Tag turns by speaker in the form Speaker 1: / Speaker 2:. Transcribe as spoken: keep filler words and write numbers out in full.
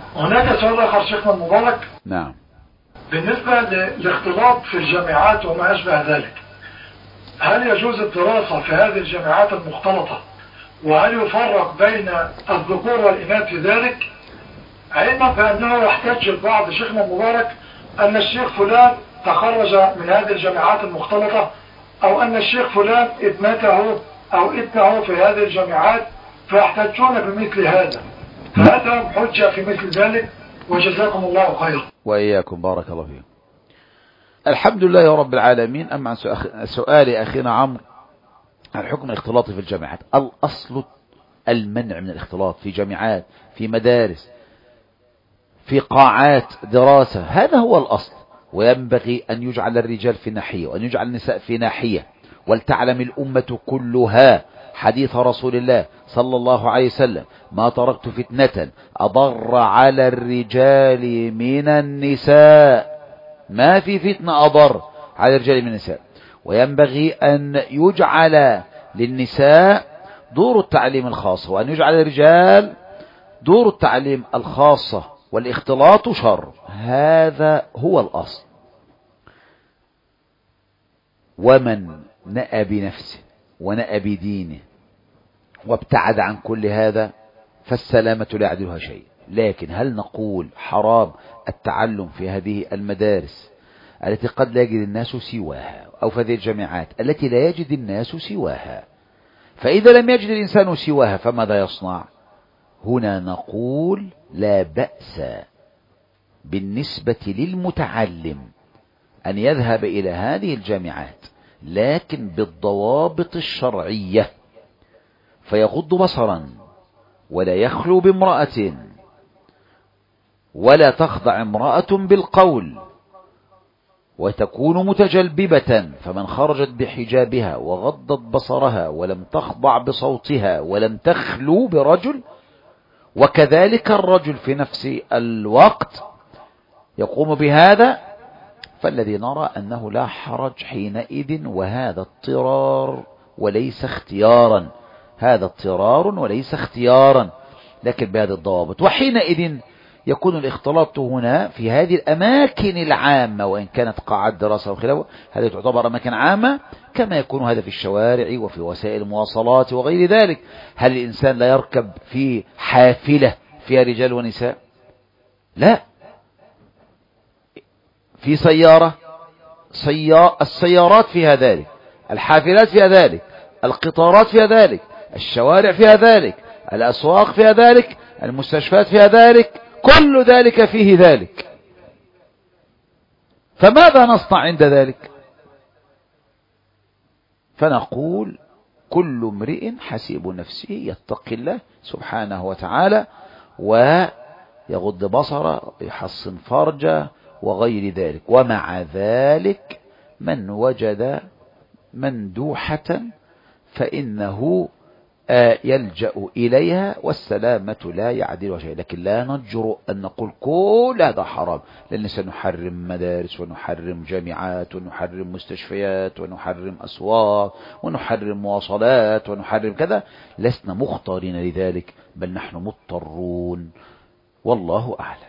Speaker 1: هناك سؤال آخر شيخنا المبارك.
Speaker 2: نعم.
Speaker 1: بالنسبة للاختلاط في الجامعات وما أشبه ذلك، هل يجوز الدراسة في هذه الجامعات المختلطة، وهل يفرق بين الذكور والإناث في ذلك؟ علما بأنه يحتج البعض شيخنا المبارك أن الشيخ فلان تخرج من هذه الجامعات المختلطة، أو أن الشيخ فلان ابنته أو ابنه في هذه الجامعات، فيحتجون بمثل هذا، فهل لهم حجة في مثل ذلك؟ وجزاكم الله خيرا.
Speaker 2: وإياكم، بارك الله فيكم. الحمد لله رب العالمين. أما عن سؤال أخينا عمرو عن حكم الاختلاط في الجامعات، الأصل المنع من الاختلاط في جامعات، في مدارس، في قاعات دراسة، هذا هو الأصل. وينبغي أن يجعل الرجال في ناحية وأن يجعل النساء في ناحية، ولتعلم الأمة كلها حديث رسول الله صلى الله عليه وسلم: ما تركت فتنة أضر على الرجال من النساء. ما في فتنة أضر على الرجال من النساء. وينبغي أن يجعل للنساء دور التعليم الخاصة، وأن يجعل الرجال دور التعليم الخاصة، والاختلاط شر. هذا هو الأصل. ومن نأى بنفسه ونأى بدينه وابتعد عن كل هذا فالسلامة لا يعدلها شيء. لكن هل نقول حرام التعلم في هذه المدارس التي قد لا يجد الناس سواها، أو في هذه الجامعات التي لا يجد الناس سواها؟ فإذا لم يجد الإنسان سواها فماذا يصنع؟ هنا نقول لا بأس بالنسبة للمتعلم أن يذهب إلى هذه الجامعات، لكن بالضوابط الشرعية، فيغض بصرا ولا يخلو بامرأة، ولا تخضع امرأة بالقول وتكون متجلببة. فمن خرجت بحجابها وغضت بصرها ولم تخضع بصوتها ولم تخلو برجل، وكذلك الرجل في نفس الوقت يقوم بهذا، فالذي نرى أنه لا حرج حينئذ. وهذا اضطرار وليس اختيارا، هذا اضطرار وليس اختيارا، لكن بهذه الضوابط. وحينئذ يكون الاختلاط هنا في هذه الأماكن العامة، وإن كانت قاعات دراسة وخلافه، هذه تعتبر أماكن عامة، كما يكون هذا في الشوارع وفي وسائل المواصلات وغير ذلك. هل الإنسان لا يركب في حافلة فيها رجال ونساء؟ لا. في سيارة، سيار السيارات فيها ذلك، الحافلات فيها ذلك، القطارات فيها ذلك، الشوارع فيها ذلك، الأسواق فيها ذلك، المستشفيات فيها ذلك، كل ذلك فيه ذلك. فماذا نصنع عند ذلك؟ فنقول كل امرئ حسيب نفسه، يتقي الله سبحانه وتعالى ويغض بصره ويحصن فرجه وغير ذلك. ومع ذلك من وجد مندوحة فإنه يلجأ إليها، والسلامة لا يعدل شيء. لكن لا نجرؤ أن نقول كل هذا حرام، لأن سنحرم مدارس ونحرم جامعات ونحرم مستشفيات ونحرم أسواق ونحرم مواصلات ونحرم كذا. لسنا مختارين لذلك، بل نحن مضطرون، والله أعلم.